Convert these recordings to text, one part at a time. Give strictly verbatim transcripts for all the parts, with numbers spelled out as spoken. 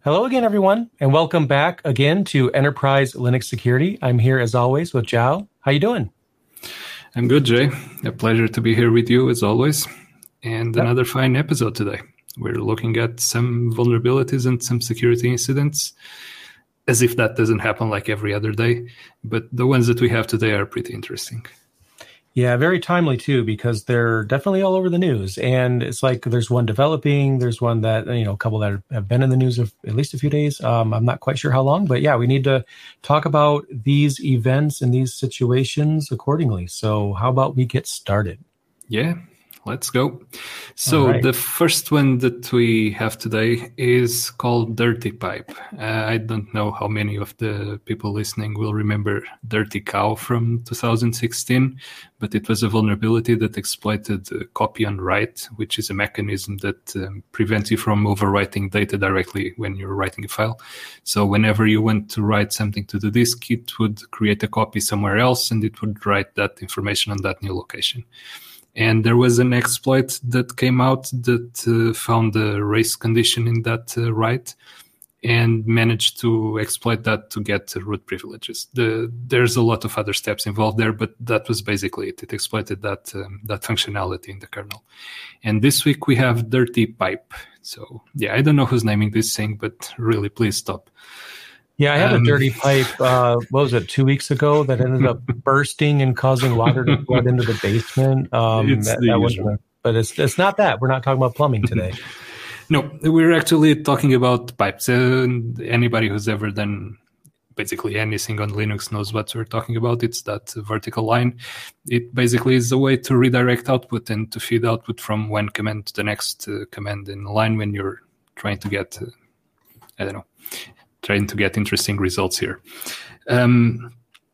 Hello again, everyone, and welcome back again to Enterprise Linux Security. I'm here, as always, with Zhao. How you doing? I'm good, Jay. A pleasure to be here with you, as always. And Yep. another fine episode today. We're looking at some vulnerabilities and some security incidents, as if that doesn't happen like every other day. But the ones that we have today are pretty interesting. Yeah, very timely, too, because they're definitely all over the news. And it's like there's one developing, there's one that, you know, a couple that have been in the news of at least a few days. Um, I'm not quite sure how long, but yeah, we need to talk about these events and these situations accordingly. So how about we get started? Yeah, let's go. So right. The first one that we have today is called Dirty Pipe. Uh, I don't know how many of the people listening will remember Dirty Cow from two thousand sixteen, but it was a vulnerability that exploited uh, copy on write, which is a mechanism that um, prevents you from overwriting data directly when you're writing a file. So whenever you want to write something to the disk, it would create a copy somewhere else and it would write that information on that new location. And there was an exploit that came out that uh, found a race condition in that uh, write and managed to exploit that to get uh, root privileges. The, there's a lot of other steps involved there, but that was basically it. It exploited that um, that functionality in the kernel. And this week we have Dirty Pipe. So yeah, I don't know who's naming this thing, but really, please stop. Yeah, I had Um, a dirty pipe, uh, what was it, two weeks ago that ended up bursting and causing water to flood into the basement. Um, It's that, the that usual. wasn't a, but it's it's not that. We're not talking about plumbing today. No, we're actually talking about pipes. And anybody who's ever done basically anything on Linux knows what we're talking about. It's that vertical line. It basically is a way to redirect output and to feed output from one command to the next uh, command in line when you're trying to get, uh, I don't know, trying to get interesting results here. Um,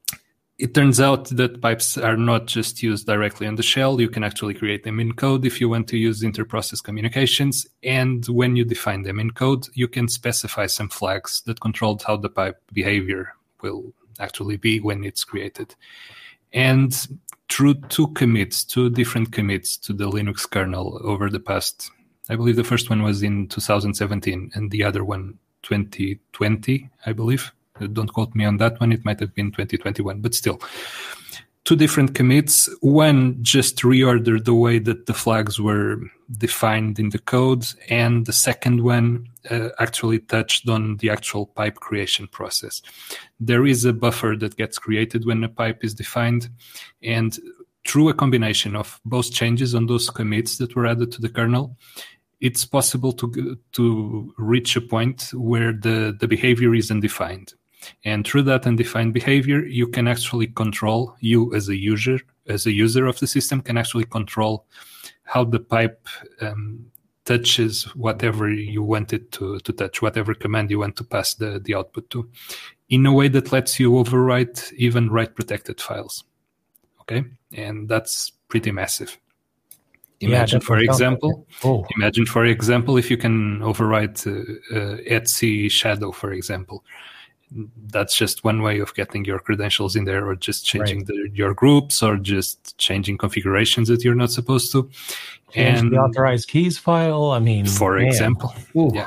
it turns out that pipes are not just used directly on the shell. You can actually create them in code if you want to use inter-process communications. And when you define them in code, you can specify some flags that control how the pipe behavior will actually be when it's created. And through two commits, two different commits to the Linux kernel over the past, I believe the first one was in two thousand seventeen and the other one twenty twenty, I believe. Don't quote me on that one. It might have been twenty twenty-one, but still. Two different commits. One just reordered the way that the flags were defined in the code, and the second one uh, actually touched on the actual pipe creation process. There is a buffer that gets created when a pipe is defined, and through a combination of both changes on those commits that were added to the kernel, it's possible to to reach a point where the, the behavior is undefined. And through that undefined behavior, you can actually control, you as a user, as a user of the system, can actually control how the pipe um, touches whatever you want it to, to touch, whatever command you want to pass the, the output to, in a way that lets you overwrite even write-protected files. Okay? And that's pretty massive. Imagine, Yeah, for example, oh. imagine, for example, if you can overwrite uh, uh, Etsy Shadow, for example. That's just one way of getting your credentials in there, or just changing right. the, your groups, or just changing configurations that you're not supposed to. Change and the authorized keys file. I mean, for man. example, Ooh. yeah.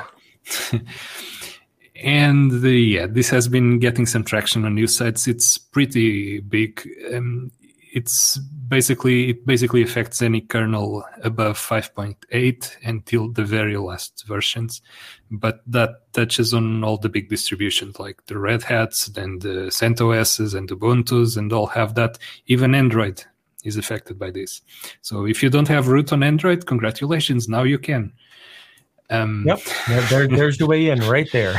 And the, yeah, this has been getting some traction on news sites. It's pretty big. Um, it's basically it basically affects any kernel above five point eight until the very last versions, but that touches on all the big distributions like the Red Hats and the CentOSs and Ubuntu's, and all have that. Even Android is affected by this. So if you don't have root on Android, congratulations, now you can. Um, yep, there, there's the way in right there.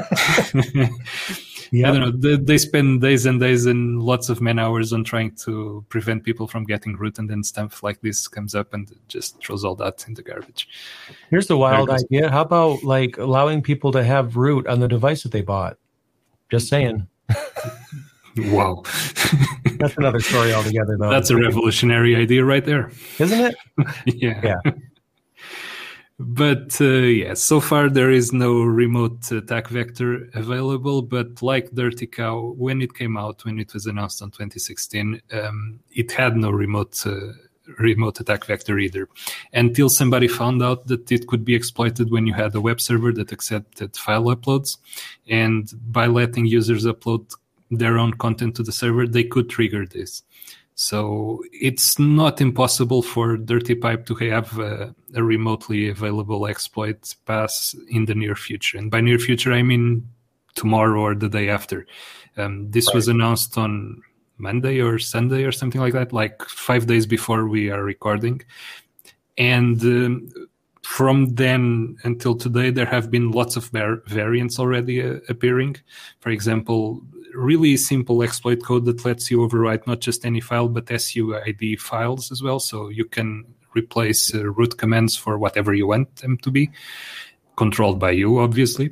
Yep. I don't know. They, they spend days and days and lots of man hours on trying to prevent people from getting root, and then stuff like this comes up and just throws all that in the garbage. Here's the wild idea. How about like allowing people to have root on the device that they bought? Just saying. Wow. That's another story altogether, though. That's a revolutionary idea right there. Isn't it? Yeah. Yeah. But uh, yeah, so far there is no remote attack vector available. But like Dirty Cow, when it came out, when it was announced on twenty sixteen, um, it had no remote uh, remote attack vector either, until somebody found out that it could be exploited when you had a web server that accepted file uploads. And by letting users upload their own content to the server, they could trigger this. So it's not impossible for Dirty Pipe to have a, a remotely available exploit pass in the near future. And by near future, I mean tomorrow or the day after. Um, this right. was announced on Monday or Sunday or something like that, like five days before we are recording. And um, from then until today, there have been lots of var- variants already uh, appearing. For example, really simple exploit code that lets you overwrite not just any file, but S U I D files as well. So you can replace uh, root commands for whatever you want them to be, controlled by you, obviously.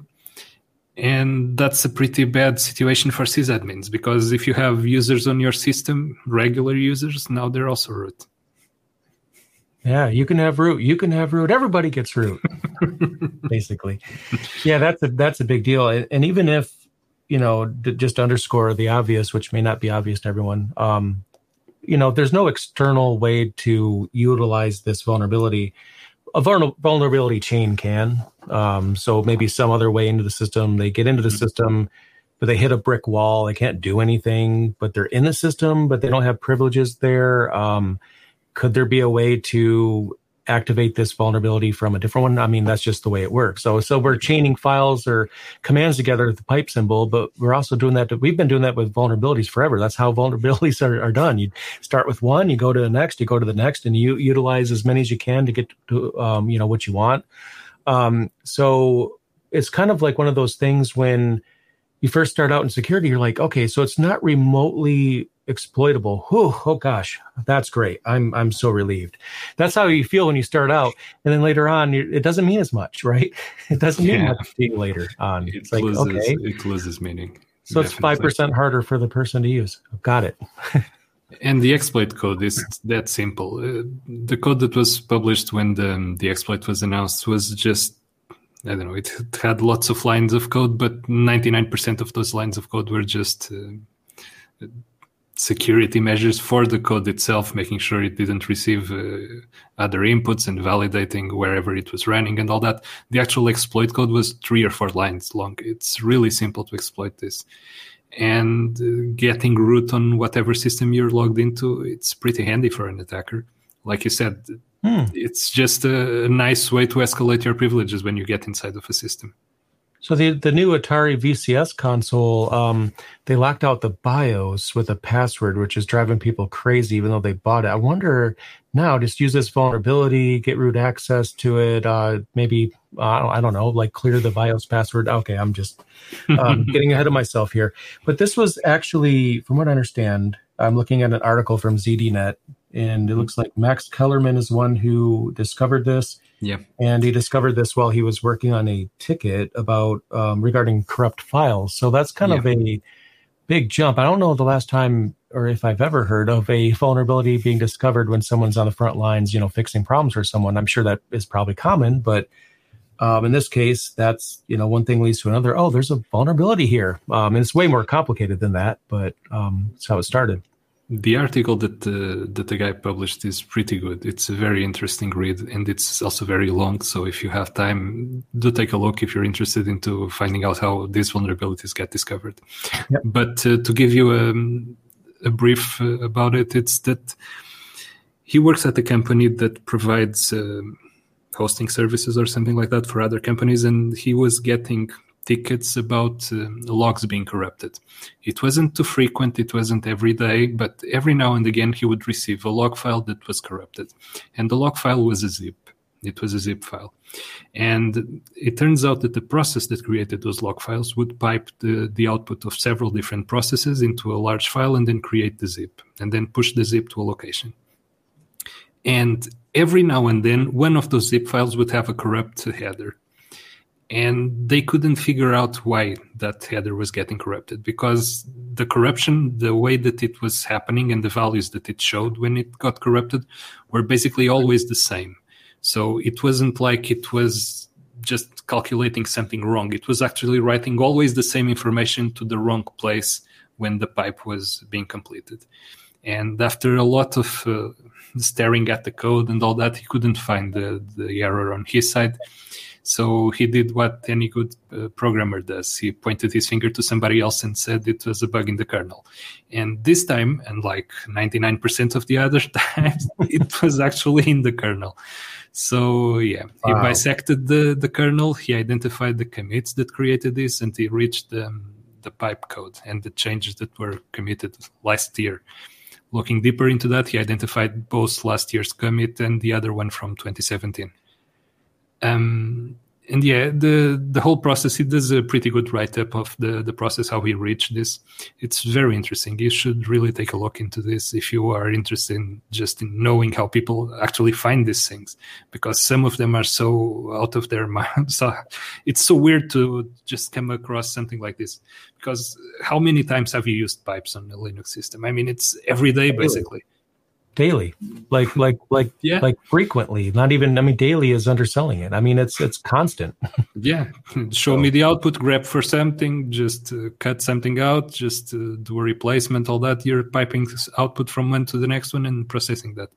And that's a pretty bad situation for sysadmins, because if you have users on your system, regular users, now they're also root. Yeah, you can have root. You can have root. Everybody gets root, basically. Yeah, that's a that's a big deal. And even if, you know, just to underscore the obvious, which may not be obvious to everyone, um, you know, there's no external way to utilize this vulnerability. A vulnerability chain can. Um, so maybe some other way into the system, they get into the system, but they hit a brick wall. They can't do anything, but they're in the system, but they don't have privileges there. Um, could there be a way to activate this vulnerability from a different one? I mean, that's just the way it works. So, so we're chaining files or commands together with the pipe symbol, but we're also doing that. To, we've been doing that with vulnerabilities forever. That's how vulnerabilities are, are done. You start with one, you go to the next, you go to the next, and you utilize as many as you can to get to, um, you know, what you want. Um, so it's kind of like one of those things when you first start out in security, you're like, okay, so it's not remotely exploitable. Whew, oh gosh, that's great. I'm I'm so relieved. That's how you feel when you start out, and then later on, it doesn't mean as much, right? It doesn't mean yeah. much to you later on. It it's loses, like okay, it loses meaning. So definitely. It's five percent harder for the person to use. Got it. And the exploit code is that simple. Uh, the code that was published when the the exploit was announced was just, I don't know, it had lots of lines of code, but ninety-nine percent of those lines of code were just uh, security measures for the code itself, making sure it didn't receive uh, other inputs and validating wherever it was running and all that. The actual exploit code was three or four lines long. It's really simple to exploit this. And uh, getting root on whatever system you're logged into, it's pretty handy for an attacker. Like you said, hmm. it's just a, a nice way to escalate your privileges when you get inside of a system. So the the new Atari V C S console, um, they locked out the BIOS with a password, which is driving people crazy, even though they bought it. I wonder now, just use this vulnerability, get root access to it, uh, maybe, uh, I don't know, like clear the BIOS password. Okay, I'm just um, getting ahead of myself here. But this was actually, from what I understand, I'm looking at an article from Z D Net, and it looks like Max Kellerman is one who discovered this. Yeah, and he discovered this while he was working on a ticket about um, regarding corrupt files. So that's kind yeah. of a big jump. I don't know the last time or if I've ever heard of a vulnerability being discovered when someone's on the front lines, you know, fixing problems for someone. I'm sure that is probably common, but um, in this case, that's, you know, one thing leads to another. Oh, there's a vulnerability here. Um, and it's way more complicated than that, but um, that's how it started. The article that uh, that the guy published is pretty good. It's a very interesting read, and it's also very long. So if you have time, do take a look if you're interested into finding out how these vulnerabilities get discovered. Yep. But uh, to give you a, a brief uh, about it, it's that he works at a company that provides uh, hosting services or something like that for other companies, and he was getting tickets about uh, logs being corrupted. It wasn't too frequent, it wasn't every day, but every now and again he would receive a log file that was corrupted. And the log file was a zip. It was a zip file. And it turns out that the process that created those log files would pipe the, the output of several different processes into a large file and then create the zip, and then push the zip to a location. And every now and then, one of those zip files would have a corrupt header. And they couldn't figure out why that header was getting corrupted, because the corruption, the way that it was happening and the values that it showed when it got corrupted were basically always the same. So it wasn't like it was just calculating something wrong. It was actually writing always the same information to the wrong place when the pipe was being completed. And after a lot of uh, staring at the code and all that, he couldn't find the, the error on his side. So he did what any good uh, programmer does. He pointed his finger to somebody else and said it was a bug in the kernel. And this time, and like ninety-nine percent of the other times, it was actually in the kernel. So yeah, he wow. bisected the, the kernel, he identified the commits that created this, and he reached um, the pipe code and the changes that were committed last year. Looking deeper into that, he identified both last year's commit and the other one from twenty seventeen. Um, and yeah, the, the whole process, he does a pretty good write-up of the, the process, how he reached this. It's very interesting. You should really take a look into this if you are interested in just in knowing how people actually find these things, because some of them are so out of their mind. So it's so weird to just come across something like this, because how many times have you used pipes on a Linux system? I mean, it's every day, basically. Daily, like like like yeah. like frequently. Not even. I mean, daily is underselling it. I mean, it's it's constant. Yeah, show so. me the output, grab for something, just uh, cut something out, just uh, do a replacement, all that. You're piping output from one to the next one and processing that.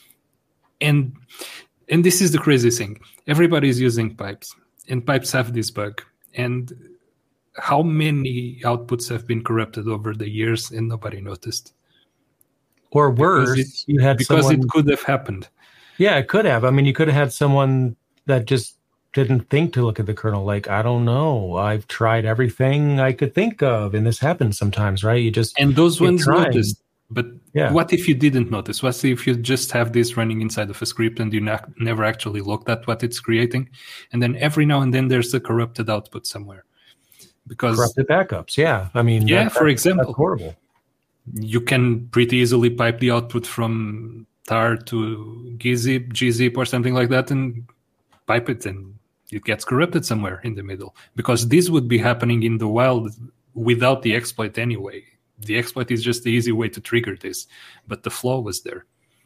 And and this is the crazy thing. Everybody's using pipes, and pipes have this bug. And how many outputs have been corrupted over the years and nobody noticed? Or worse, because, it, you had because someone, it could have happened. Yeah, it could have. I mean, you could have had someone that just didn't think to look at the kernel. Like, I don't know. I've tried everything I could think of, and this happens sometimes, right? You just and those ones trying. noticed. But yeah. what if you didn't notice? What if you just have this running inside of a script and you not, never actually looked at what it's creating, and then every now and then there's a corrupted output somewhere? Because corrupted backups, yeah. I mean, yeah. that, for that, example, that's horrible. You can pretty easily pipe the output from tar to gzip, gzip or something like that and pipe it, and it gets corrupted somewhere in the middle. Because this would be happening in the wild without the exploit anyway. The exploit is just the easy way to trigger this, but the flaw was there.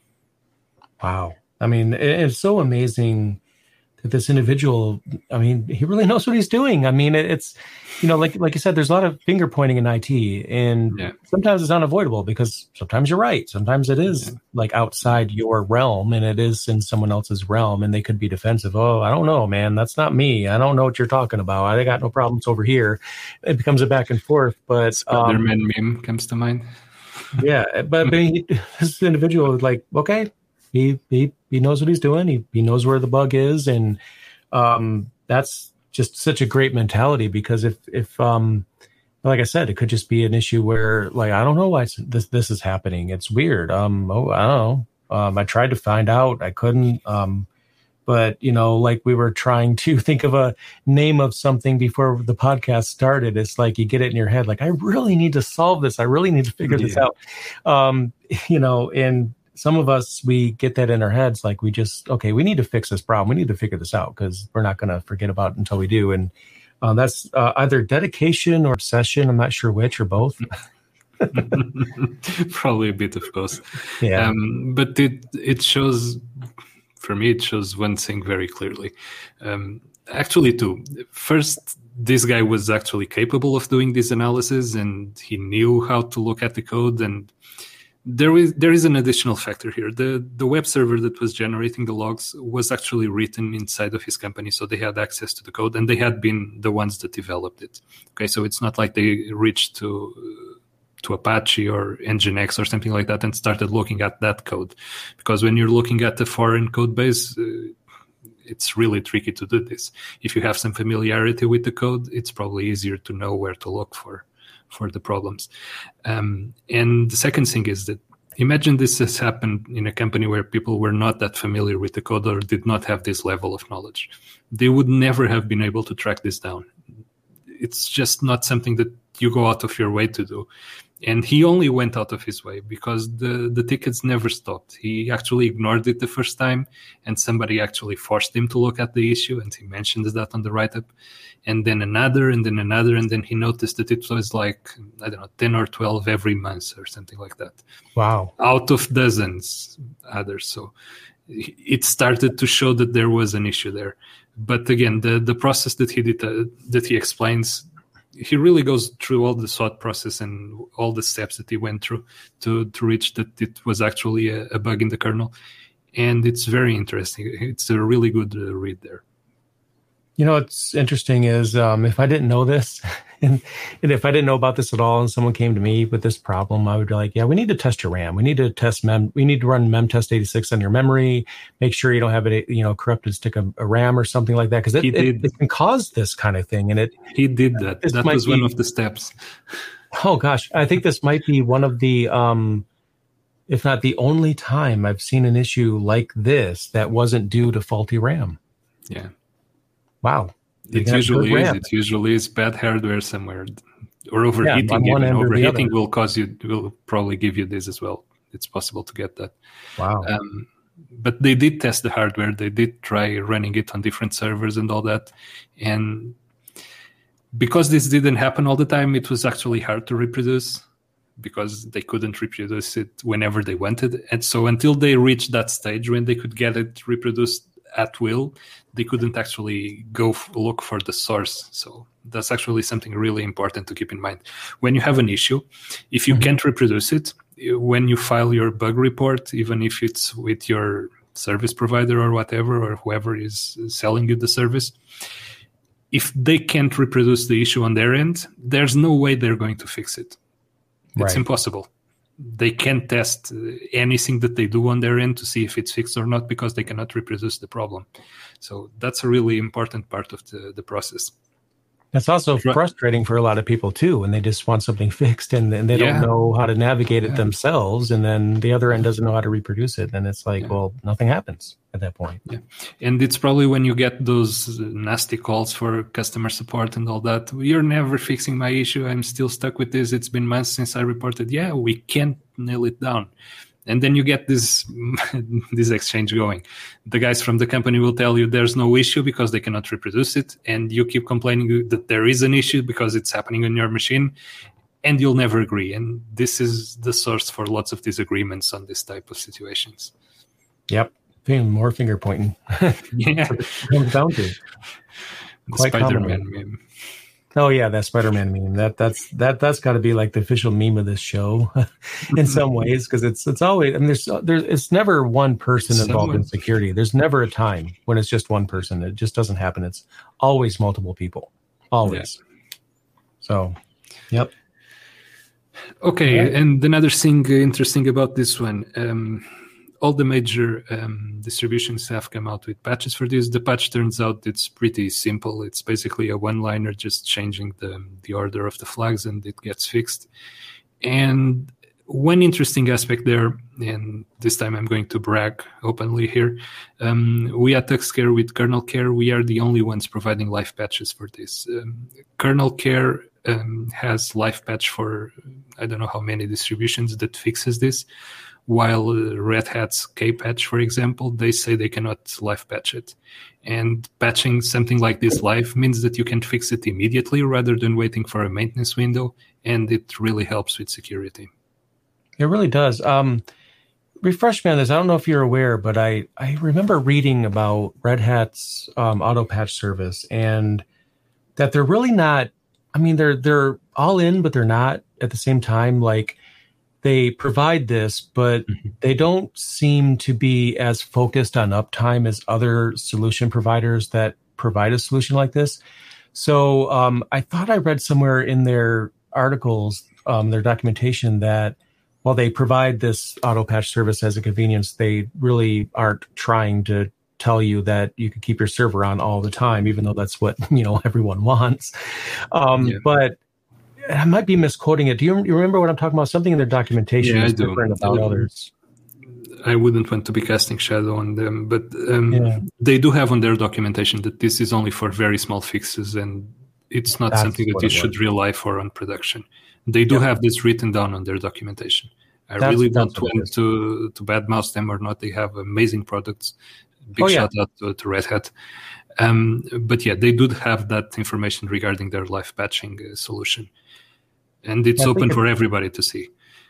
Wow. I mean, it's so amazing that this individual, I mean, he really knows what he's doing. I mean, it's, you know, like like you said, there's a lot of finger pointing in I T, and yeah. sometimes it's unavoidable because sometimes you're right. Sometimes it is yeah. like outside your realm, and it is in someone else's realm, and they could be defensive. Oh, I don't know, man. That's not me. I don't know what you're talking about. I got no problems over here. It becomes a back and forth. But Spider-Man um, meme comes to mind. Yeah, but, but he, this individual is like, okay, he he he knows what he's doing. He he knows where the bug is, and um, that's just such a great mentality. Because if if um, like I said, it could just be an issue where, like, I don't know why this this is happening. It's weird. Um, oh, I don't know. Um, I tried to find out. I couldn't. Um, but you know, like we were trying to think of a name of something before the podcast started. It's like you get it in your head. Like, I really need to solve this. I really need to figure yeah. this out. Um, you know, and some of us, we get that in our heads. Like, we just, okay, we need to fix this problem. We need to figure this out because we're not going to forget about it until we do. And uh, that's uh, either dedication or obsession. I'm not sure which, or both. Probably a bit of both. Yeah. Um, but it it shows, for me, it shows one thing very clearly. Um, actually, two. First, this guy was actually capable of doing this analysis, and he knew how to look at the code. And there is there is an additional factor here. The the web server that was generating the logs was actually written inside of his company, so they had access to the code, and they had been the ones that developed it. Okay, so it's not like they reached to to Apache or Nginx or something like that and started looking at that code, because when you're looking at the foreign code base, uh, it's really tricky to do this. If you have some familiarity with the code, it's probably easier to know where to look for. for the problems. Um, and the second thing is that imagine this has happened in a company where people were not that familiar with the code or did not have this level of knowledge. They would never have been able to track this down. It's just not something that you go out of your way to do. And he only went out of his way because the, the tickets never stopped. He actually ignored it the first time, and somebody actually forced him to look at the issue, and he mentioned that on the write-up. And then another, and then another, and then he noticed that it was like, I don't know, ten or twelve every month or something like that. Wow. Out of dozens others. So it started to show that there was an issue there. But again, the, the process that he did, uh, that he explains, he really goes through all the thought process and all the steps that he went through to, to reach that it was actually a, a bug in the kernel. And it's very interesting. It's a really good uh, read there. You know, what's interesting is um, if I didn't know this, and, and if I didn't know about this at all, and someone came to me with this problem, I would be like, yeah, we need to test your RAM. We need to test mem. We need to run memtest eighty-six on your memory. Make sure you don't have a, you know, corrupted stick of a RAM or something like that, because it, it, it can cause this kind of thing. And it he did that. That was be, one of the steps. Oh gosh, I think this might be one of the, um, if not the only time I've seen an issue like this that wasn't due to faulty RAM. Yeah. Wow. It usually is. It usually is bad hardware somewhere, or overheating. Yeah, even overheating will cause you. Will probably give you this as well. It's possible to get that. Wow. Um, but they did test the hardware. They did try running it on different servers and all that. And because this didn't happen all the time, it was actually hard to reproduce, because they couldn't reproduce it whenever they wanted. And so until they reached that stage when they could get it reproduced at will, they couldn't actually go f- look for the source. So that's actually something really important to keep in mind. When you have an issue, if you mm-hmm. can't reproduce it, when you file your bug report, even if it's with your service provider or whatever, or whoever is selling you the service, if they can't reproduce the issue on their end, there's no way they're going to fix it. It's right. impossible. They can't test anything that they do on their end to see if it's fixed or not, because they cannot reproduce the problem. So that's a really important part of the, the process. That's also frustrating for a lot of people too, when they just want something fixed and, and they yeah. don't know how to navigate it yeah. themselves, and then the other end doesn't know how to reproduce it. Then it's like, yeah. well, nothing happens at that point. Yeah. And it's probably when you get those nasty calls for customer support and all that, you're never fixing my issue. I'm still stuck with this. It's been months since I reported. Yeah, we can't nail it down. And then you get this this exchange going. The guys from the company will tell you there's no issue because they cannot reproduce it. And you keep complaining that there is an issue because it's happening on your machine. And you'll never agree. And this is the source for lots of disagreements on this type of situations. Yep. More finger pointing. Yeah. It comes down to. The Spider-Man meme. Oh yeah, that Spider-Man meme. That that's that that's got to be like the official meme of this show, in some ways, because it's it's always. I mean, there's there's it's never one person involved Someone. in security. There's never a time when it's just one person. It just doesn't happen. It's always multiple people, always. Yeah. So, yep. Okay, yeah. And another thing interesting about this one. Um, all the major um, distributions have come out with patches for this. The patch turns out it's pretty simple. It's basically a one-liner, just changing the, the order of the flags, and it gets fixed. And one interesting aspect there, and this time I'm going to brag openly here, um, we at TuxCare with Kernel Care, we are the only ones providing live patches for this. Um, Kernel Care um, has live patch for I don't know how many distributions that fixes this. While uh, Red Hat's K-patch, for example, they say they cannot live patch it. And patching something like this live means that you can fix it immediately rather than waiting for a maintenance window, and it really helps with security. It really does. Um, refresh me on this. I don't know if you're aware, but I, I remember reading about Red Hat's um, auto patch service, and that they're really not, I mean, they're they're all in, but they're not at the same time. Like, they provide this, but mm-hmm. they don't seem to be as focused on uptime as other solution providers that provide a solution like this. So um, I thought I read somewhere in their articles, um, their documentation, that while they provide this auto patch service as a convenience, they really aren't trying to tell you that you can keep your server on all the time, even though that's what, you know, everyone wants. Um, yeah. But I might be misquoting it. Do you, you remember what I'm talking about? Something in their documentation yeah, is different about I others. I wouldn't want to be casting shadow on them, but um, yeah. they do have on their documentation that this is only for very small fixes, and it's not That's something that you should rely for on production. They do yeah. have this written down on their documentation. I that's, really don't want to, to badmouth them or not. They have amazing products. Big oh, shout yeah. out to, to Red Hat. Um, but yeah, they do have that information regarding their live patching uh, solution. And it's I open for everybody to see.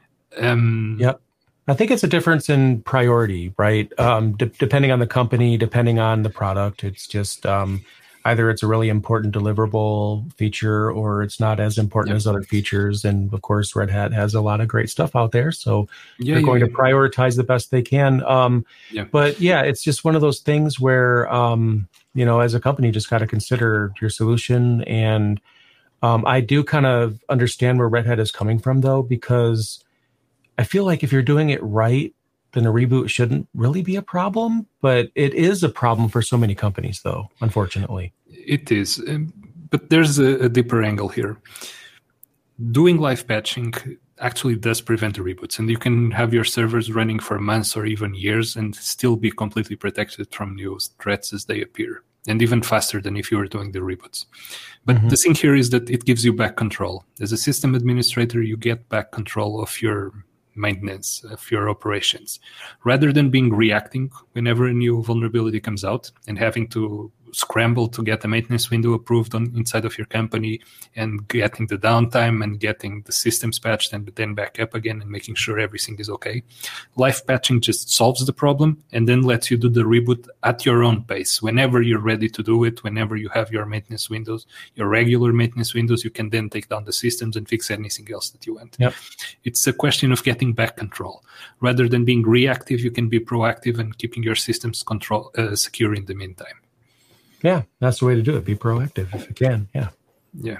Um, yeah. I think it's a difference in priority, right? Um, de- depending on the company, depending on the product. It's just, um, either it's a really important deliverable feature or it's not as important yep. as other features. And of course, Red Hat has a lot of great stuff out there. So yeah, they're yeah, going yeah. to prioritize the best they can. Um, yeah. But yeah, it's just one of those things where, um, you know, as a company, you just got to consider your solution. And um, I do kind of understand where Red Hat is coming from, though, because I feel like if you're doing it right, then a reboot shouldn't really be a problem. But it is a problem for so many companies, though, unfortunately. It is. Um, but there's a, a deeper angle here. Doing live patching actually does prevent the reboots, and you can have your servers running for months or even years and still be completely protected from new threats as they appear, and even faster than if you were doing the reboots. But mm-hmm. the thing here is that it gives you back control. As a system administrator, you get back control of your maintenance, of your operations, rather than being reacting whenever a new vulnerability comes out and having to scramble to get the maintenance window approved on inside of your company and getting the downtime and getting the systems patched and then back up again and making sure everything is okay. Live patching just solves the problem and then lets you do the reboot at your own pace. Whenever you're ready to do it, whenever you have your maintenance windows, your regular maintenance windows, you can then take down the systems and fix anything else that you want. Yep. It's a question of getting back control. Rather than being reactive, you can be proactive and keeping your systems control uh, secure in the meantime. Yeah, that's the way to do it. Be proactive if you can. Yeah. Yeah.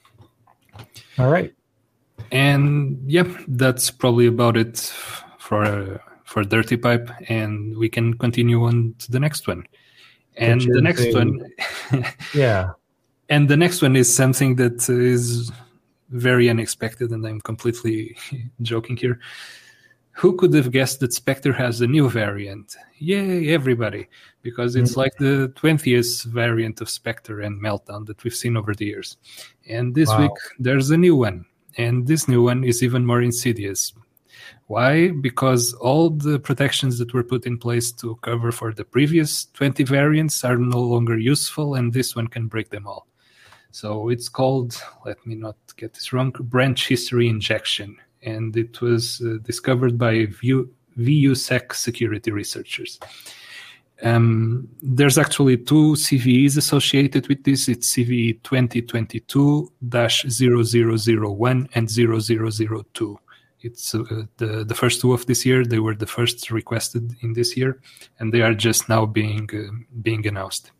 All right. And yeah, that's probably about it for uh, for Dirty Pipe, and we can continue on to the next one. And the next a, one, yeah. And the next one is something that is very unexpected, and I'm completely joking here. Who could have guessed that Spectre has a new variant? Yay, everybody. Because it's mm-hmm. like the twentieth variant of Spectre and Meltdown that we've seen over the years. And this wow. week, there's a new one. And this new one is even more insidious. Why? Because all the protections that were put in place to cover for the previous twenty variants are no longer useful, and this one can break them all. So it's called, let me not get this wrong, branch history injection. And it was uh, discovered by V U S E C security researchers. Um, there's actually two C V Es associated with this. It's C V E twenty twenty-two dash zero zero zero one and zero zero zero two. It's uh, the, the first two of this year. They were the first requested in this year, and they are just now being uh, being announced.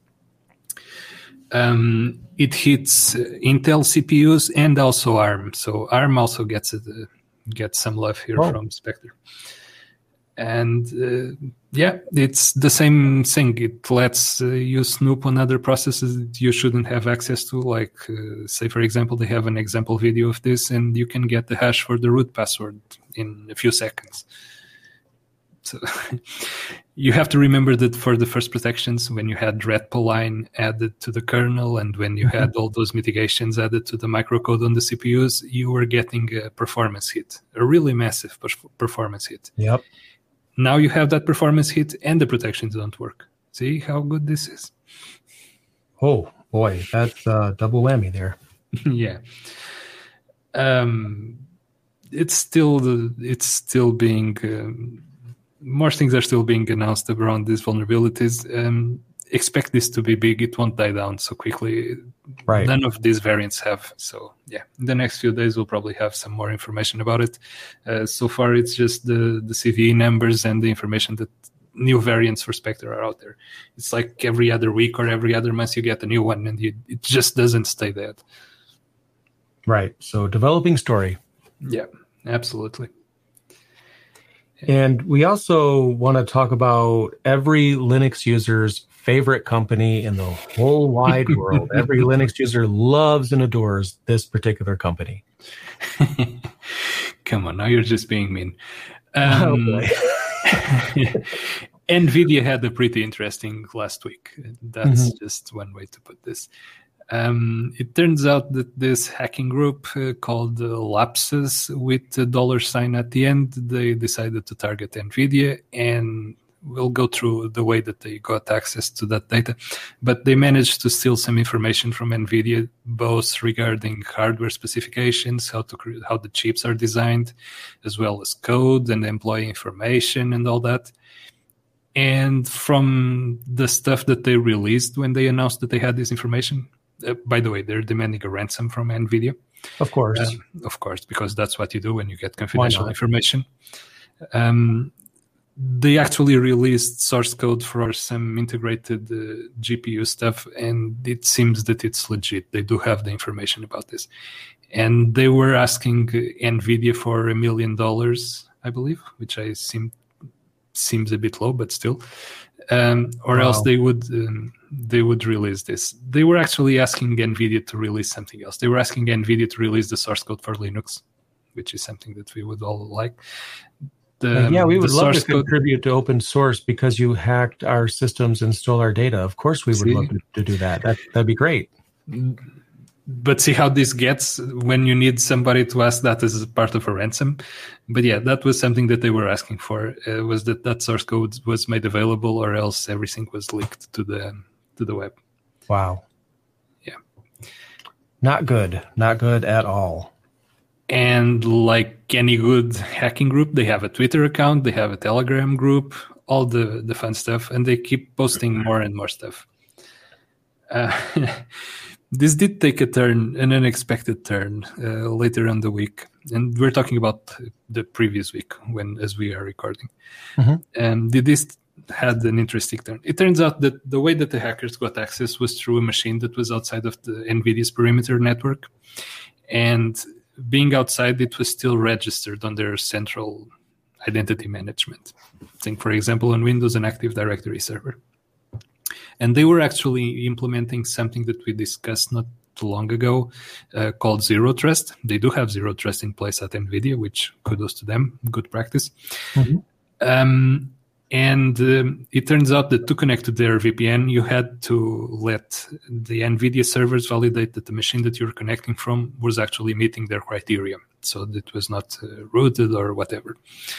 Um, it hits uh, Intel C P Us and also ARM. So ARM also gets it. Uh, get some love here oh. from Spectre. And uh, yeah, it's the same thing. It lets uh, you snoop on other processes that you shouldn't have access to. Like, uh, say, for example, they have an example video of this, and you can get the hash for the root password in a few seconds. So you have to remember that for the first protections, when you had Retpoline added to the kernel and when you had all those mitigations added to the microcode on the C P Us, you were getting a performance hit, a really massive performance hit. Yep. Now you have that performance hit and the protections don't work. See how good this is? Oh, boy, that's a double whammy there. Yeah. Um, it's still the, it's still being... Um, more things are still being announced around these vulnerabilities. Um, expect this to be big. It won't die down so quickly. Right. None of these variants have. So, yeah, in the next few days, we'll probably have some more information about it. Uh, so far, it's just the, the C V E numbers and the information that new variants for Spectre are out there. It's like every other week or every other month you get a new one, and you, it just doesn't stay there. Right. So, developing story. Yeah, absolutely. And we also want to talk about every Linux user's favorite company in the whole wide world. Every Linux user loves and adores this particular company. Come on, now you're just being mean. Um, oh NVIDIA had a pretty interesting last week. That's mm-hmm. just one way to put this. Um, it turns out that this hacking group uh, called uh, Lapsus, with a dollar sign at the end, they decided to target NVIDIA, and we'll go through the way that they got access to that data. But they managed to steal some information from NVIDIA, both regarding hardware specifications, how to cre- how the chips are designed, as well as code and employee information and all that. And from the stuff that they released when they announced that they had this information, uh, by the way, they're demanding a ransom from NVIDIA. Of course. Uh, of course, because that's what you do when you get confidential information. Um, they actually released source code for some integrated uh, G P U stuff, and it seems that it's legit. They do have the information about this. And they were asking NVIDIA for a million dollars, I believe, which I seem seems a bit low, but still. Um, or wow. else they would um, they would release this. They were actually asking NVIDIA to release something else. They were asking NVIDIA to release the source code for Linux, which is something that we would all like. The, yeah, we would love to code, contribute to open source because you hacked our systems and stole our data. Of course, we would see? love to, to do that. That that'd be great. But see how this gets when you need somebody to ask that as part of a ransom. But yeah, that was something that they were asking for, uh, was that that source code was made available, or else everything was leaked to the to the web. Wow. Yeah. Not good. Not good at all. And like any good hacking group, they have a Twitter account, they have a Telegram group, all the, the fun stuff, and they keep posting more and more stuff. Uh, This did take a turn, an unexpected turn, uh, later in the week, and we're talking about the previous week when, as we are recording. Mm-hmm. And this had an interesting turn. It turns out that the way that the hackers got access was through a machine that was outside of the NVIDIA's perimeter network, and being outside, it was still registered on their central identity management. Think, for example, on Windows, an Active Directory server. And they were actually implementing something that we discussed not too long ago uh, called Zero Trust. They do have Zero Trust in place at NVIDIA, which kudos to them, good practice. Mm-hmm. Um, and um, it turns out that to connect to their V P N, you had to let the NVIDIA servers validate that the machine that you were connecting from was actually meeting their criteria. So it was not uh, rooted or whatever.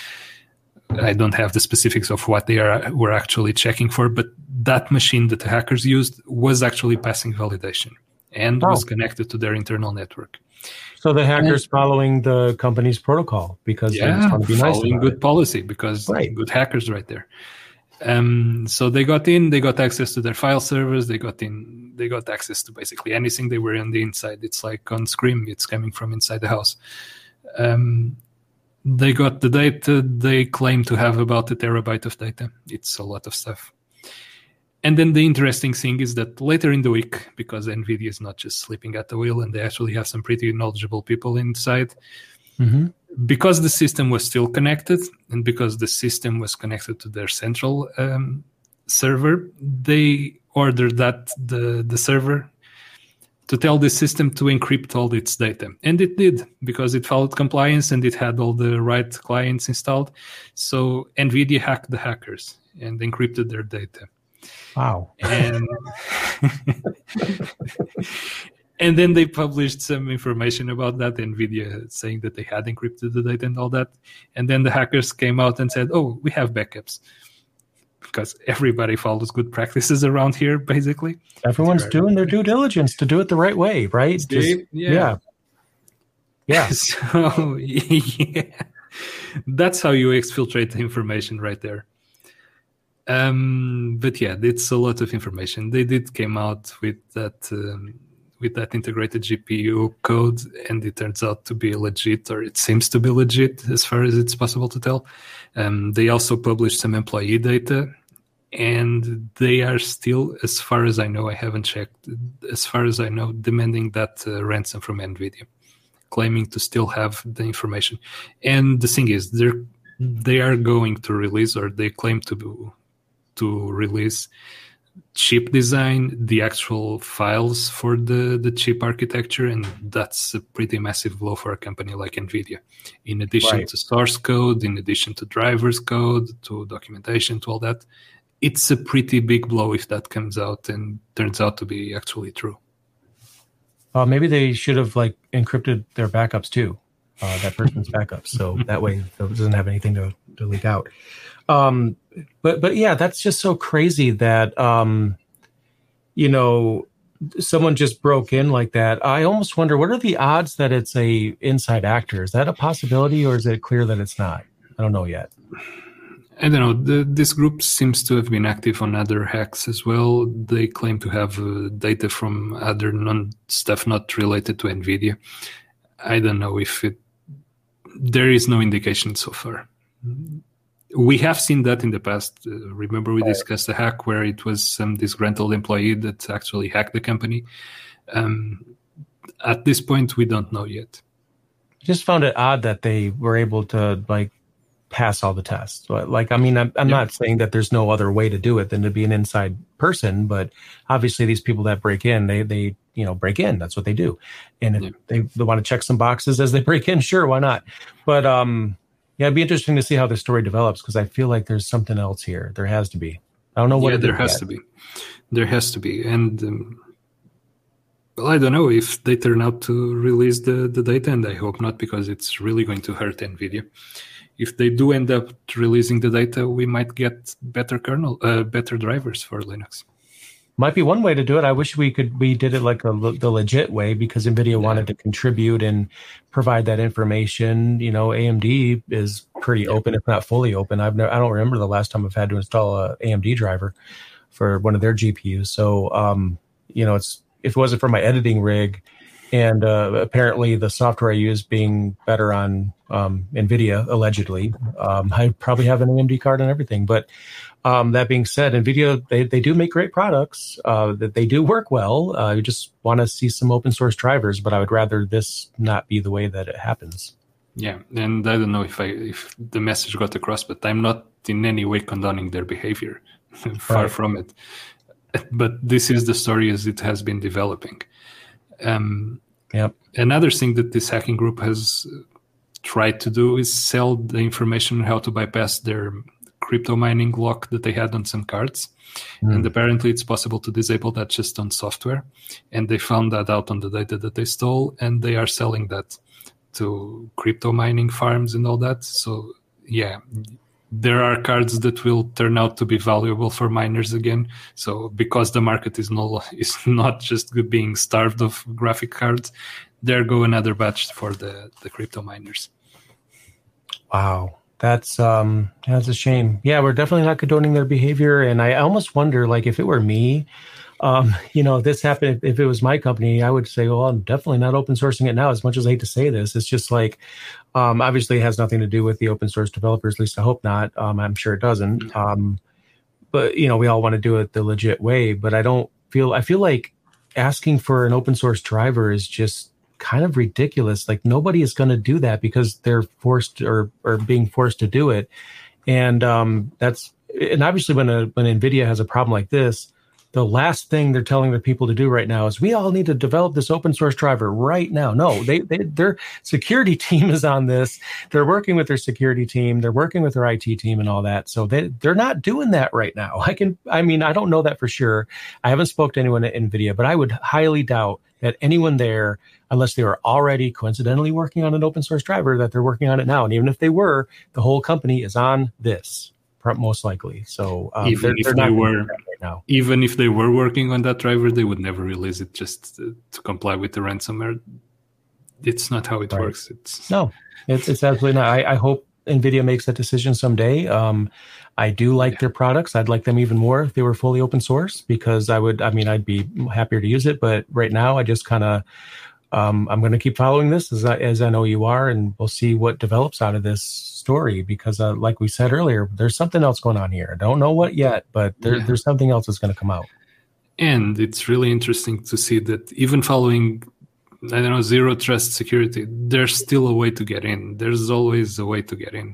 I don't have the specifics of what they are were actually checking for, but that machine that the hackers used was actually passing validation and oh. was connected to their internal network. So the hackers and, following the company's protocol because yeah, they just want to be nice following about good it. policy because right. good hackers right there. Um, so they got in, they got access to their file servers, they got in, they got access to basically anything. They were on the inside. It's like on Scream, it's coming from inside the house. Um, They got the data. They claim to have about a terabyte of data. It's a lot of stuff. And then the interesting thing is that later in the week, because NVIDIA is not just sleeping at the wheel and they actually have some pretty knowledgeable people inside, mm-hmm. because the system was still connected and because the system was connected to their central um, server, they ordered that the, the server to tell the system to encrypt all its data. And it did, because it followed compliance and it had all the right clients installed. So NVIDIA hacked the hackers and encrypted their data. Wow. And, and then they published some information about that, NVIDIA saying that they had encrypted the data and all that. And then the hackers came out and said, oh, we have backups. Because everybody follows good practices around here, basically. Everyone's doing their due diligence to do it the right way, right? Just, yeah. Yeah. yeah. So, yeah. That's how you exfiltrate the information right there. Um, but yeah, it's a lot of information. They did came out with that um, with that integrated G P U code, and it turns out to be legit, or it seems to be legit as far as it's possible to tell. Um, they also published some employee data, and they are still, as far as I know, I haven't checked, as far as I know, demanding that uh, ransom from NVIDIA, claiming to still have the information. And the thing is, they're they are going to release, or they claim to to release chip design, the actual files for the, the chip architecture, and that's a pretty massive blow for a company like NVIDIA. In addition right. to source code, in addition to drivers code, to documentation, to all that, it's a pretty big blow if that comes out and turns out to be actually true. Uh, maybe they should have like encrypted their backups too, uh, that person's backups, so that way it doesn't have anything to, to leak out. Um, but but yeah, that's just so crazy that um, you know, someone just broke in like that. I almost wonder, what are the odds that it's a inside actor? Is that a possibility, or is it clear that it's not? I don't know yet. I don't know. The, this group seems to have been active on other hacks as well. They claim to have uh, data from other non stuff not related to NVIDIA. I don't know if it. There is no indication so far. We have seen that in the past. Uh, remember, we discussed a hack where it was some disgruntled employee that actually hacked the company. Um, at this point, we don't know yet. I just found it odd that they were able to like pass all the tests. Like, I mean, I'm, I'm yeah. not saying that there's no other way to do it than to be an inside person, but obviously these people that break in, they, they, you know, break in. That's what they do. And if yeah. they, they want to check some boxes as they break in, sure, why not? But um, yeah, it'd be interesting to see how the story develops because I feel like there's something else here. There has to be. I don't know what yeah, it there has yet. to be. There has to be. And um, well, I don't know if they turn out to release the, the data, and I hope not because it's really going to hurt NVIDIA. If they do end up releasing the data, we might get better kernel, uh, better drivers for Linux. Might be one way to do it. I wish we could. We did it like a, the legit way because NVIDIA yeah. wanted to contribute and provide that information. You know, A M D is pretty yeah. open, if not fully open. I've never, I don't remember the last time I've had to install a A M D driver for one of their G P Us. So, um, you know, it's if it wasn't for my editing rig. And uh, apparently the software I use being better on um, NVIDIA, allegedly, um, I probably have an A M D card and everything. But um, that being said, NVIDIA, they, they do make great products. Uh, that they do work well. Uh, you just want to see some open source drivers, but I would rather this not be the way that it happens. Yeah, and I don't know if I if the message got across, but I'm not in any way condoning their behavior. Far right. from it. But this is the story as it has been developing. Um, yep. Another thing that this hacking group has tried to do is sell the information on how to bypass their crypto mining lock that they had on some cards. Mm. And apparently it's possible to disable that just on software. And they found that out on the data that they stole, and they are selling that to crypto mining farms and all that. So, yeah, there are cards that will turn out to be valuable for miners again. So because the market is no is not just being starved of graphic cards, there go another batch for the, the crypto miners. Wow. That's um that's a shame. Yeah, we're definitely not condoning their behavior. And I almost wonder, like, if it were me, um, you know, if this happened, if, if it was my company, I would say, well, I'm definitely not open sourcing it now, as much as I hate to say this. It's just like, um, obviously it has nothing to do with the open source developers, at least I hope not. Um, I'm sure it doesn't. Um, but, you know, we all want to do it the legit way, but I don't feel, I feel like asking for an open source driver is just kind of ridiculous. Like, nobody is going to do that because they're forced or, or being forced to do it. And um, that's, and obviously when a, when NVIDIA has a problem like this, the last thing they're telling their people to do right now is we all need to develop this open source driver right now. No, they, they their security team is on this. They're working with their security team. They're working with their I T team and all that. So they, they're not doing that right now. I can, I mean, I don't know that for sure. I haven't spoke to anyone at NVIDIA, but I would highly doubt that anyone there, unless they were already coincidentally working on an open source driver, that they're working on it now. And even if they were, the whole company is on this. Most likely. So um, even they're, if they're they not were, right now. Even if they were working on that driver, they would never release it just to, to comply with the ransomware. It's not how it right. works. It's no, it's, it's absolutely not. I, I hope NVIDIA makes that decision someday. Um, I do like yeah. their products. I'd like them even more if they were fully open source, because I would. I mean, I'd be happier to use it. But right now, I just kind of. Um, I'm going to keep following this as I, as I know you are, and we'll see what develops out of this story. Because, uh, like we said earlier, there's something else going on here. I don't know what yet, but there, yeah. there's something else that's going to come out. And it's really interesting to see that even following, I don't know, zero trust security, there's still a way to get in. There's always a way to get in.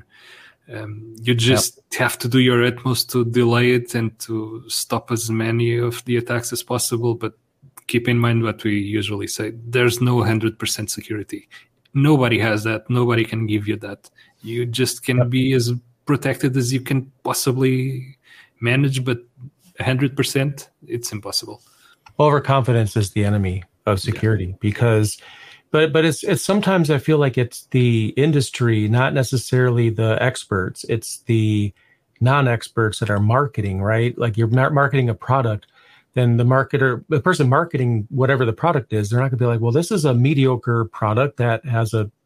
Um, you just yep. have to do your utmost to delay it and to stop as many of the attacks as possible. But keep in mind what we usually say. There's no one hundred percent security. Nobody has that. Nobody can give you that. You just can yep. be as protected as you can possibly manage, but one hundred percent, it's impossible. Overconfidence is the enemy of security yeah. because, but but it's it's sometimes I feel like it's the industry, not necessarily the experts. It's the non-experts that are marketing, right? Like you're marketing a product. Then the marketer, the person marketing whatever the product is, they're not going to be like, well, this is a mediocre product that has a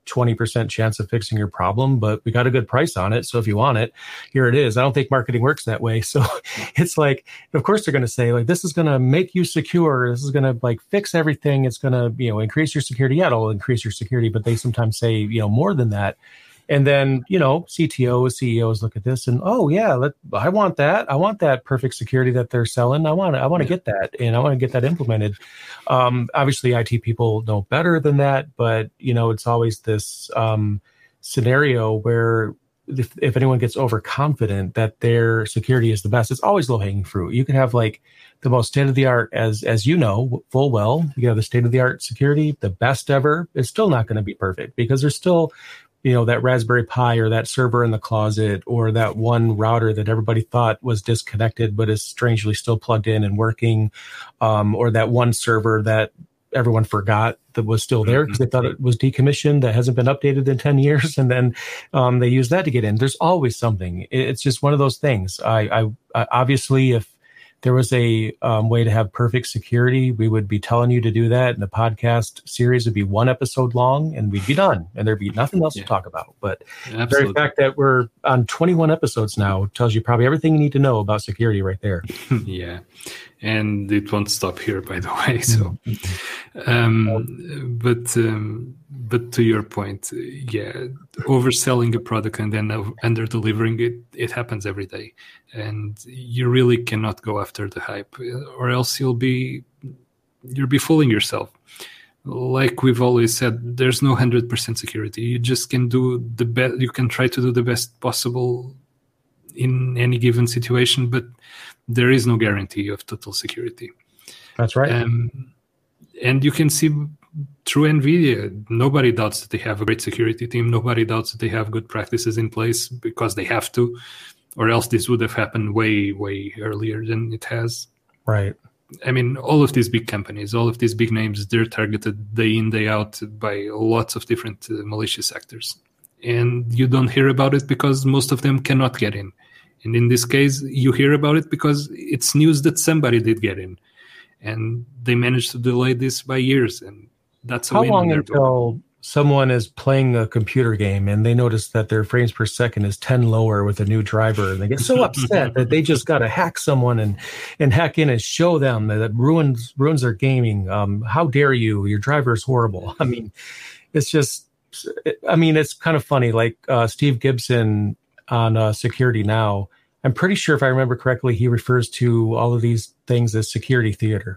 twenty percent chance of fixing your problem, but we got a good price on it. So if you want it, here it is. I don't think marketing works that way. So it's like, of course they're going to say like, this is going to make you secure. This is going to like fix everything. It's going to, you know, increase your security. Yeah, it'll increase your security, but they sometimes say, you know, more than that. And then, you know, C T Os, C E Os look at this and, oh yeah, let, I want that. I want that perfect security that they're selling. I want to, I want to yeah. get that, and I want to get that implemented. Um, obviously, I T people know better than that, but you know, it's always this um, scenario where if, if anyone gets overconfident that their security is the best, it's always low hanging fruit. You can have like the most state of the art, as as you know full well. You have the state of the art security, the best ever. It's still not going to be perfect because there's still, you know, that Raspberry Pi or that server in the closet or that one router that everybody thought was disconnected but is strangely still plugged in and working, um, or that one server that everyone forgot that was still there because they thought it was decommissioned that hasn't been updated in ten years, and then um, they use that to get in. There's always something. It's just one of those things. I, I, I obviously, if there was a um, way to have perfect security, we would be telling you to do that. And the podcast series would be one episode long and we'd be done and there'd be nothing else yeah. to talk about. But Absolutely. The very fact that we're on twenty-one episodes now tells you probably everything you need to know about security right there. Yeah. And it won't stop here, by the way. So, um, but, um, but to your point, yeah, overselling a product and then under delivering it, it happens every day. And you really cannot go after the hype, or else you'll be, you'll be fooling yourself. Like we've always said, there's no one hundred percent security. You just can do the best, you can try to do the best possible in any given situation, but there is no guarantee of total security. That's right. Um, and you can see through NVIDIA, nobody doubts that they have a great security team. Nobody doubts that they have good practices in place because they have to, or else this would have happened way, way earlier than it has. Right. I mean, all of these big companies, all of these big names, they're targeted day in, day out by lots of different uh, malicious actors. And you don't hear about it because most of them cannot get in. And in this case, you hear about it because it's news that somebody did get in. And they managed to delay this by years. And that's a How win long in their until book. Someone is playing a computer game and they notice that their frames per second is ten lower with a new driver, and they get so upset that they just got to hack someone and, and hack in and show them that it ruins, ruins their gaming. Um, how dare you? Your driver is horrible. I mean, it's just, I mean, it's kind of funny. Like uh, Steve Gibson on uh, Security Now, I'm pretty sure if I remember correctly, he refers to all of these things as security theater.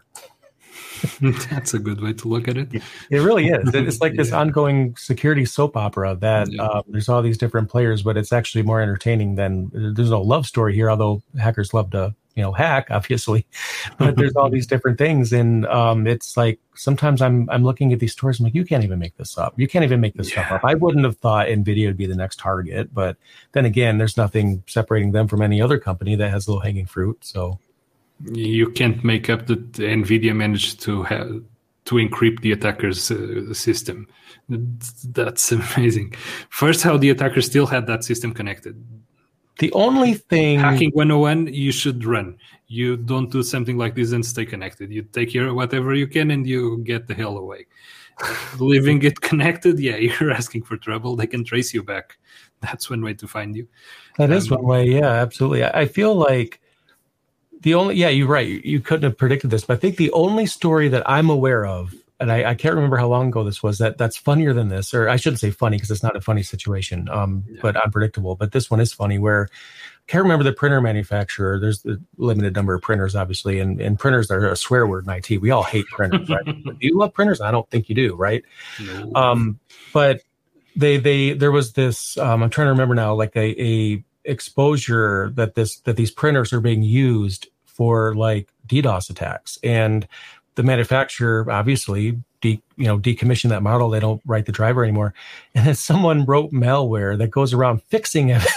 That's a good way to look at it. It really is. It's like yeah. this ongoing security soap opera that yeah. uh, there's all these different players, but it's actually more entertaining than, there's no love story here, although hackers love to, you know, hack, obviously. But there's all these different things. And um, it's like, sometimes I'm I'm looking at these stories, I'm like, you can't even make this up. You can't even make this yeah. stuff up. I wouldn't have thought NVIDIA would be the next target. But then again, there's nothing separating them from any other company that has low-hanging fruit. So you can't make up that NVIDIA managed to have to encrypt the attacker's uh, system. That's amazing. First, how the attacker still had that system connected. The only thing... Hacking one oh one, you should run. You don't do something like this and stay connected. You take care of whatever you can and you get the hell away. Leaving it connected, yeah, you're asking for trouble. They can trace you back. That's one way to find you. That um, is one way, yeah, absolutely. I feel like the only... Yeah, you're right. You couldn't have predicted this, but I think the only story that I'm aware of, and I, I can't remember how long ago this was, that that's funnier than this, or I shouldn't say funny because it's not a funny situation, um, yeah. but unpredictable. But this one is funny where I can't remember the printer manufacturer. There's a limited number of printers, obviously, and, and printers are a swear word in I T. We all hate printers, right? Do you love printers? I don't think you do, right? No. Um, but they they there was this. Um, I'm trying to remember now, like a, a exposure that this that these printers are being used for like DDoS attacks, and the manufacturer obviously de, you know decommissioned that model. They don't write the driver anymore, and then someone wrote malware that goes around fixing it.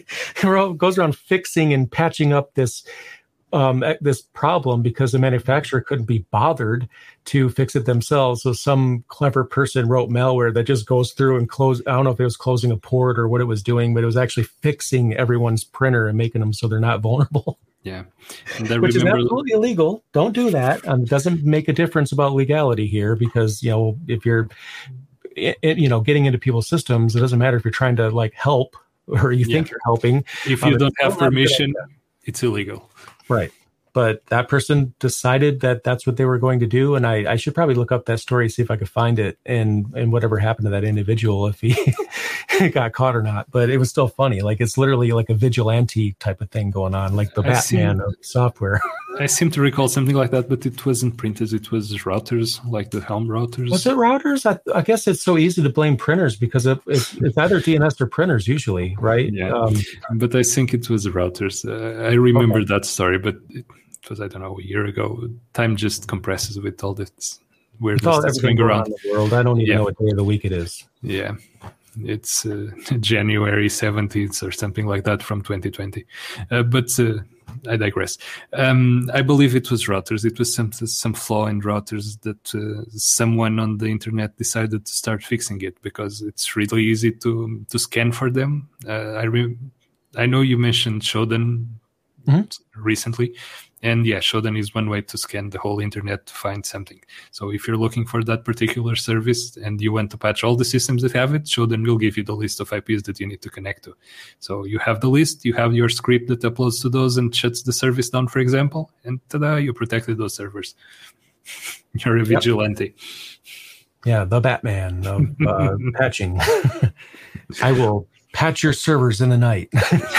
goes around fixing and patching up this um, this problem because the manufacturer couldn't be bothered to fix it themselves. So some clever person wrote malware that just goes through and close. I don't know if it was closing a port or what it was doing, but it was actually fixing everyone's printer and making them so they're not vulnerable. Yeah, which remember, is absolutely illegal. Don't do that. Um, it doesn't make a difference about legality here because, you know, if you're it, it, you know, getting into people's systems. It doesn't matter if you're trying to like help or you Yeah. think you're helping. If you um, don't have still not a good permission, idea. it's illegal. Right. But that person decided that that's what they were going to do. And I, I should probably look up that story, see if I could find it and, and whatever happened to that individual, if he got caught or not. But it was still funny. Like, it's literally like a vigilante type of thing going on, like the I Batman seem- of software. I seem to recall something like that, but it wasn't printers. It was routers, like the Helm routers. Was it routers? I, I guess it's so easy to blame printers because it, it's, it's either D N S or printers usually, right? Yeah. Um, But I think it was routers. Uh, I remember Okay. that story, but it was, I don't know, a year ago. Time just compresses with all this weirdness with all that's everything going going on around. in the world, I don't even Yeah. know what day of the week it is. Yeah. It's uh, January seventeenth or something like that from twenty twenty. Uh, but uh, I digress. Um, I believe it was routers. It was some some flaw in routers that uh, someone on the internet decided to start fixing it because it's really easy to to scan for them. Uh, I re- I know you mentioned Shodan Mhm. recently. And yeah, Shodan is one way to scan the whole internet to find something. So if you're looking for that particular service and you want to patch all the systems that have it, Shodan will give you the list of I Ps that you need to connect to. So you have the list, you have your script that uploads to those and shuts the service down, for example, and ta-da, you protected those servers. You're a vigilante. Yeah, the Batman of uh, patching. I will patch your servers in the night.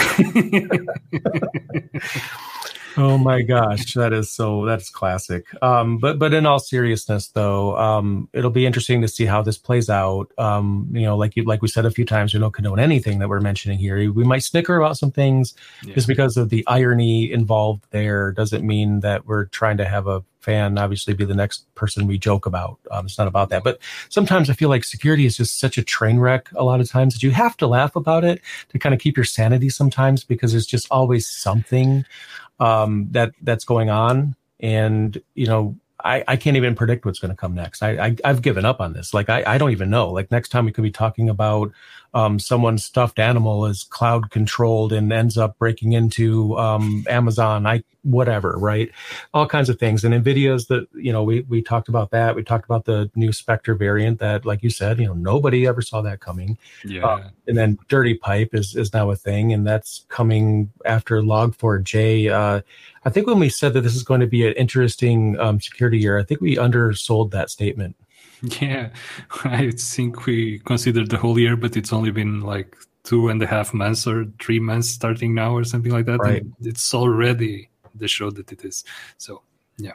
Oh my gosh, that is so that's classic. Um, but but in all seriousness, though, um, it'll be interesting to see how this plays out. Um, you know, like you like we said a few times, we don't condone anything that we're mentioning here. We might snicker about some things Yeah. just because of the irony involved. There doesn't mean that we're trying to have a fan obviously be the next person we joke about. Um, it's not about that. But sometimes I feel like security is just such a train wreck. A lot of times that you have to laugh about it to kind of keep your sanity sometimes because there's just always something um, that that's going on. And, you know, I, I can't even predict what's going to come next. I, I, I've given up on this. Like, I, I don't even know. Like, next time we could be talking about um, someone's stuffed animal is cloud controlled and ends up breaking into um, Amazon, I whatever, right? All kinds of things. And NVIDIA's that, you know, we, we talked about that. We talked about the new Spectre variant that, like you said, you know, nobody ever saw that coming. Yeah. Uh, and then Dirty Pipe is, is now a thing, and that's coming after Log four j. Uh, I think when we said that this is going to be an interesting um, security year, I think we undersold that statement. Yeah, I think we considered the whole year, but it's only been like two and a half months or three months starting now or something like that. Right. And it's already the show that it is. So, yeah.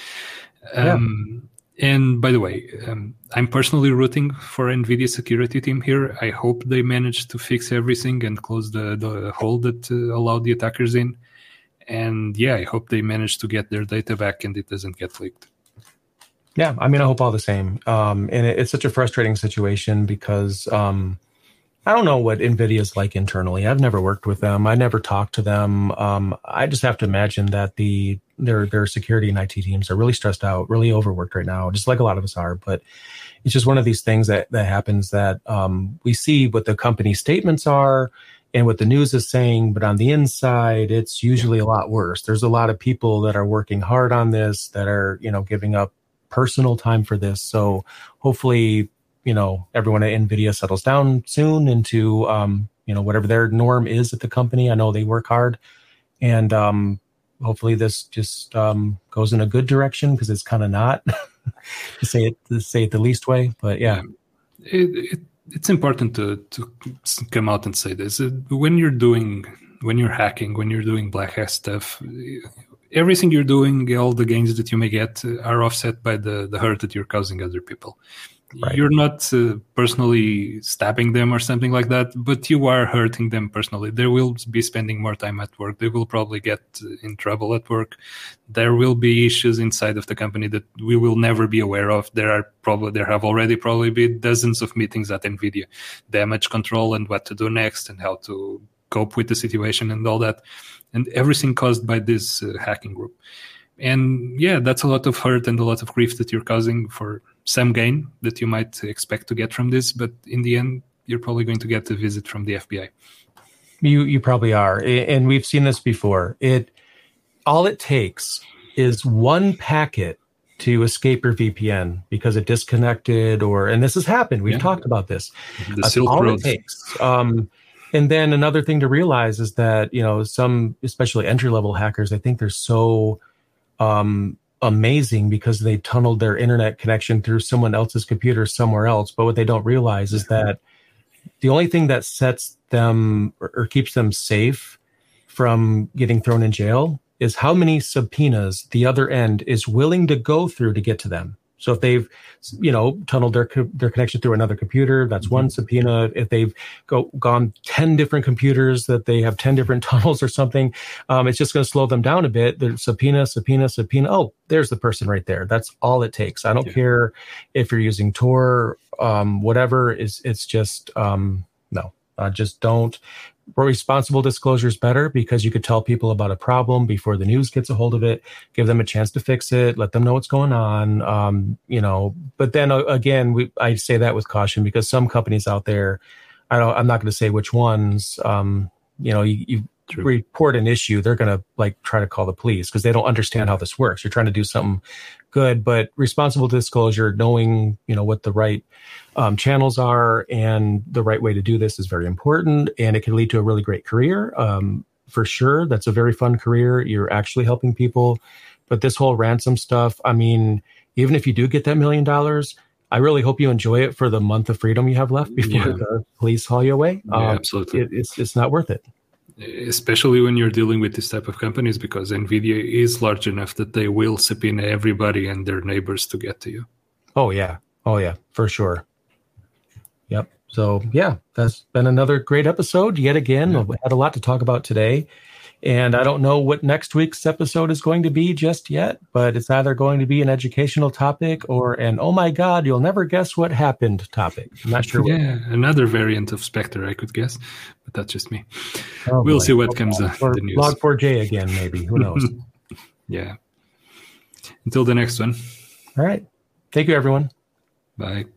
Yeah. Um, and by the way, um, I'm personally rooting for NVIDIA security team here. I hope they manage to fix everything and close the, the hole that uh, allowed the attackers in. And yeah, I hope they manage to get their data back and it doesn't get leaked. Yeah, I mean, I hope all the same. Um, and it, it's such a frustrating situation because um, I don't know what NVIDIA is like internally. I've never worked with them. I never talked to them. Um, I just have to imagine that the their their security and I T teams are really stressed out, really overworked right now, just like a lot of us are. But it's just one of these things that that happens that um, we see what the company statements are and what the news is saying, but on the inside, it's usually a lot worse. There's a lot of people that are working hard on this, that are, you know, giving up personal time for this. So hopefully, you know, everyone at NVIDIA settles down soon into, um, you know, whatever their norm is at the company. I know they work hard, and um, hopefully this just um, goes in a good direction, because it's kind of not to say it to say it the least way. But yeah, it, it, it's important to to come out and say this. When you're doing, when you're hacking, when you're doing black hat stuff, everything you're doing, all the gains that you may get are offset by the, the hurt that you're causing other people. Right. You're not uh, personally stabbing them or something like that, but you are hurting them personally. They will be spending more time at work. They will probably get in trouble at work. There will be issues inside of the company that we will never be aware of. There are probably there have already probably been dozens of meetings at NVIDIA, damage control and what to do next and how to cope with the situation and all that. And everything caused by this uh, hacking group. And yeah, that's a lot of hurt and a lot of grief that you're causing for some gain that you might expect to get from this. But in the end, you're probably going to get a visit from the F B I. You you probably are. And we've seen this before. It all it takes is one packet to escape your V P N because it disconnected, or and this has happened. We've yeah. talked about this. The That's Silk all Road. It takes. Um, and then another thing to realize is that, you know, some, especially entry level hackers, I think they're so um, amazing because they tunneled their internet connection through someone else's computer somewhere else. But what they don't realize is that the only thing that sets them or, or keeps them safe from getting thrown in jail is how many subpoenas the other end is willing to go through to get to them. So if they've, you know, tunneled their their connection through another computer, that's mm-hmm. one subpoena. If they've go, gone ten different computers, that they have ten different tunnels or something, um, it's just going to slow them down a bit. The subpoena, subpoena, subpoena. Oh, there's the person right there. That's all it takes. I don't yeah. care if you're using Tor, um, whatever. Is it's just um, no, uh, just don't. Responsible disclosure is better because you could tell people about a problem before the news gets a hold of it, give them a chance to fix it, let them know what's going on. Um, you know, but then uh, again, we, I say that with caution because some companies out there, I don't, I'm not going to say which ones, um, you know, you, you report an issue, they're going to like try to call the police because they don't understand how this works. You're trying to do something good, but responsible disclosure, knowing, you know, what the right um, channels are and the right way to do this is very important. And it can lead to a really great career. Um, for sure. That's a very fun career. You're actually helping people. But this whole ransom stuff, I mean, even if you do get that million dollars, I really hope you enjoy it for the month of freedom you have left before yeah. the police haul you away. Yeah, um, absolutely. It, it's it's not worth it. Especially when you're dealing with this type of companies, because NVIDIA is large enough that they will subpoena everybody and their neighbors to get to you. Oh, yeah. Oh, yeah, for sure. Yep. So, yeah, that's been another great episode yet again. Yeah. We had a lot to talk about today. And I don't know what next week's episode is going to be just yet, but it's either going to be an educational topic or an, oh my God, you'll never guess what happened topic. I'm not sure. Yeah, what. Another variant of Spectre, I could guess, but that's just me. Oh, we'll boy. see what okay. comes of or the news. Log four j again, maybe. Who knows? Yeah. Until the next one. All right. Thank you, everyone. Bye.